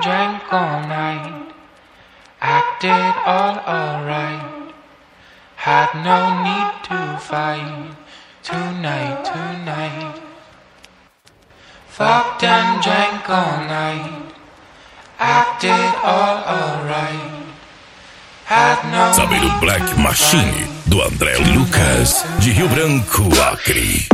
and drank all night, acted all alright, had no need to fight tonight, tonight. Fucked and drank all night, acted all alright, had no Sabe do Black Machine, do André Lucas, de Rio Branco, Acre.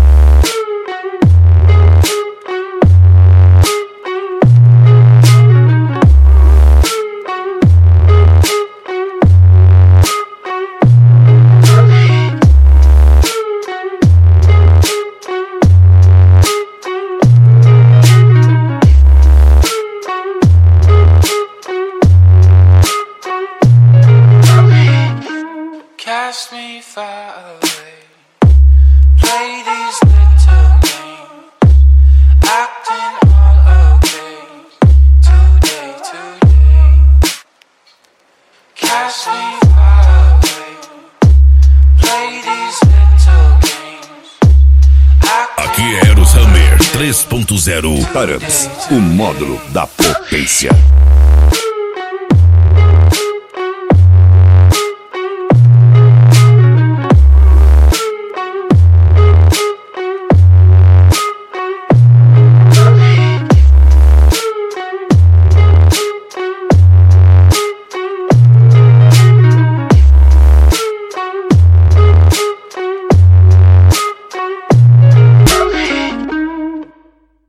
Cast me far away, play these little games, acting all okay, today, today. Cast me far away, play these little games, Aqui é Eros Hammer 3.0 Tarams, o módulo da potência.